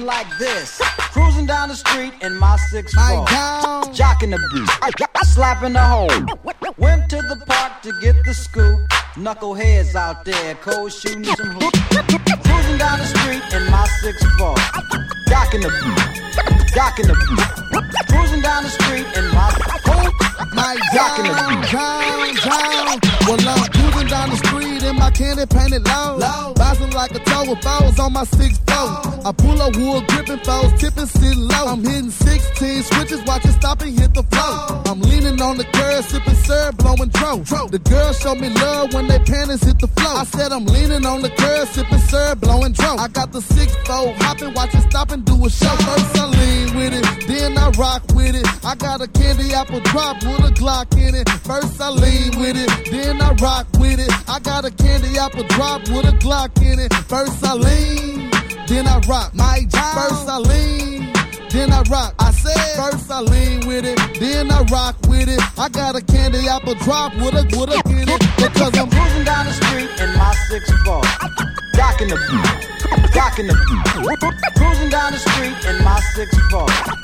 going like this. Cruising down the street in my 6'4", jocking the beat, slapping the hole. Went to the park to get the scoop. Knuckleheads out there, cold shooting some hoops. Cruising down the street in my 6'4", jocking the beat, cruising down the street in my jocking the beat. Well, I'm cruising down the street in my candy painted low. Bouncing like a toe with foes on my 6'4". I pull up wood, gripping foes, tipping, sitting low. I'm hitting 16 switches, watch it stop and hit the flow. I'm leaning on the curb, sipping syrup, blowing dro. The girls show me love when they panties hit the flow. I said I'm leaning on the curb, sipping syrup, blowing dro. I got the 6'4", hopping, watch it stop and do a show. First I lean with it, then I rock with it. I got a candy apple drop with a Glock in it. First I lean with it, then I rock with it. I got a candy apple drop with a Glock in it. First I lean, then I rock. My job. First I lean, then I rock. I said first I lean with it, then I rock with it. I got a candy apple drop with a in it. Because I'm cruising down the street in my 6'4", jocking the beat, cruising down the street in my 6'4".